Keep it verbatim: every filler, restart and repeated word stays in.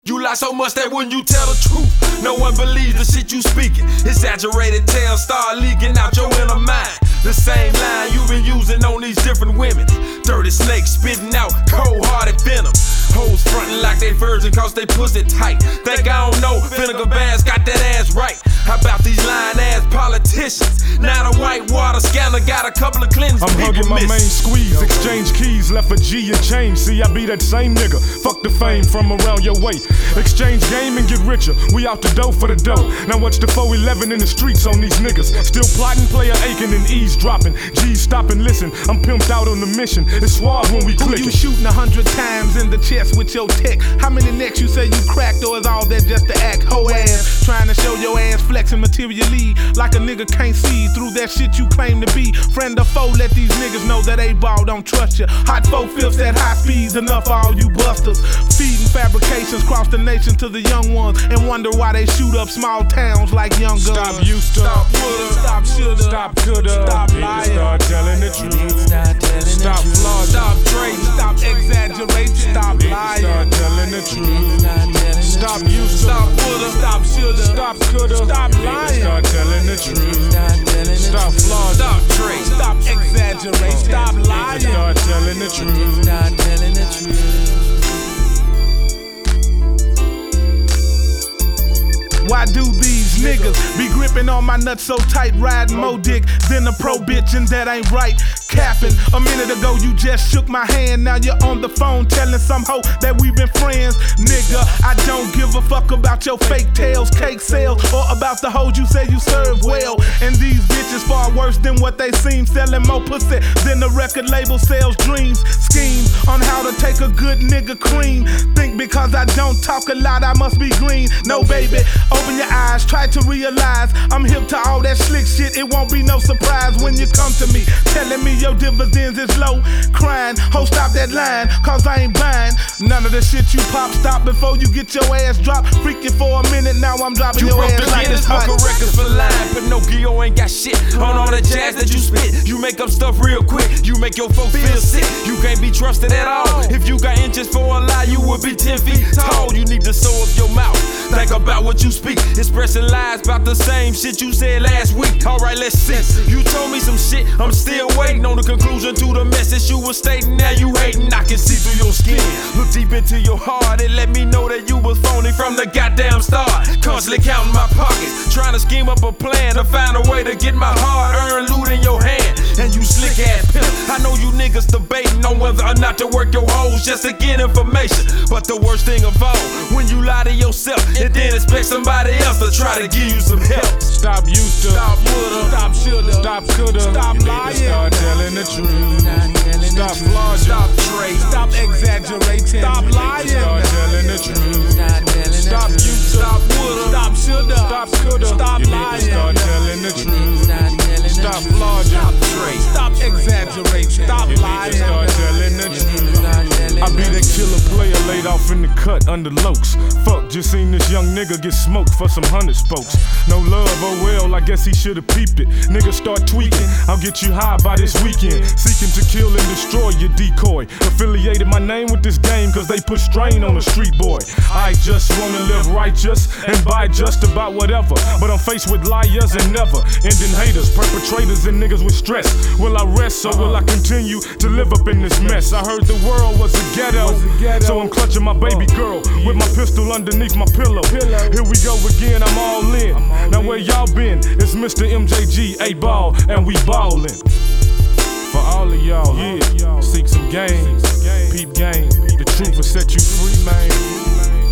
You lie so much that when you tell the truth, no one believes the shit you speaking. Exaggerated tales start leaking out your inner mind. The same line you been using on these different women. Dirty snakes spitting out cold-hearted venom. Hoes frontin' like they virgin cause they pussy tight. Think I don't know, Vinegar Bass got that ass right. How about these lying ass politicians? Now the white water scanner got a couple of cleansed I'm hugging my main squeeze, exchange keys, left a G and change. See, I be that same nigga, fuck the fame from around your way. Exchange game and get richer, we out the dough for the dough. Now watch the four eleven in the streets on these niggas. Still plotting, player aching and eavesdropping. G's stop and listen, I'm pimped out on the mission. It's suave when we click. Who you shooting a hundred times in the chest with your tech? How many necks you say you cracked, or is all that just to act? Hoe ass, trying to show your ass flexing materially, like a nigga can't see through that shit you claim to be. Friend or foe, let these niggas know that A-ball don't trust you. Hot four fifths at high speeds, enough for all you busters. Feeding fabrications cross the nation to the young ones, and wonder why they shoot up small towns like young guns. Stop used to, stop woulda, stop shoulda, stop coulda, stop lying, start telling the truth, stop flaws, stop trading, stop exaggerating, stop lying, start telling the truth, stop used to, stop woulda, stop shoulda, stop coulda, stop lying, start telling the truth, stop flaws, stop trading, stop exaggerating, stop lying, start telling the truth, start telling the truth. Why do these niggas be gripping on my nuts so tight, riding more dick than a pro bitch, and that ain't right? Capping. A minute ago you just shook my hand, now you're on the phone telling some hoe that we been friends. Nigga, I don't give a fuck about your fake tales, cake sales, or about the hoes you say you serve well. And these bitches far worse than what they seem, selling more pussy than the record label sells dreams. Schemes on how to take a good nigga cream. Think because I don't talk a lot I must be green. No baby, open your eyes, try to realize I'm hip to all that slick shit. It won't be no surprise when you come to me telling me your dividends is low. Crying, ho, stop that line, cause I ain't buying none of the shit you pop. Stop before you get your ass dropped. Freaking for a minute, now I'm dropping you your ass like it's hot. You broke the Guinness Book of Records for lying. Pinocchio ain't got shit on all the jazz that you spit. You make up stuff real quick, you make your folks feel sick. You can't be trusted at all. If you got inches for a lie, you would be ten feet tall. You need to sew up your mouth, think about what you speak. Expressing lies about the same shit you said last week. Alright, let's see. You told me some shit, I'm still waiting on the conclusion to the message you was stating. Now you hating, I can see through your skin. Look deep into your heart and let me know that you was phony from the goddamn start. Constantly counting my pockets, trying to scheme up a plan to find a way to get my hard-earned loot in your hand. And you slick ass pimp, I know you niggas debating on whether or not to work your hoes just to get information. But the worst thing of all, when you lie to yourself and then expect somebody else to try to give you some help. Stop used to, stop woulda, stop shoulda, stop coulda, stop lying, start telling the truth, stop flaws, stop trade, stop exaggerating, stop lying, start telling the truth, stop used to, stop woulda, stop shoulda, stop coulda, stop lying, start telling the truth, stop flaws, stop trade, stop exaggerating, stop lying, start telling the truth. I be that killer player laid off in the cut under lokes. Fuck, just seen this young nigga get smoked for some hundred spokes. No love, oh well, I guess he should've peeped it. Nigga start tweaking, I'll get you high by this weekend. Seeking to kill and destroy your decoy. Affiliated my name with this game cause they put strain on a street boy. I just wanna live righteous and buy just about whatever, but I'm faced with liars and never ending haters, perpetrators and niggas with stress. Will I rest or will I continue to live up in this mess? I heard the world was a ghetto, so I'm clutching my baby girl with my pistol underneath my pillow. Here we go again, I'm all in. Now where y'all been? It's Mister M J G, A-Ball, and we ballin'. For all of y'all, yeah, seek some game, peep game. The truth will set you free, man.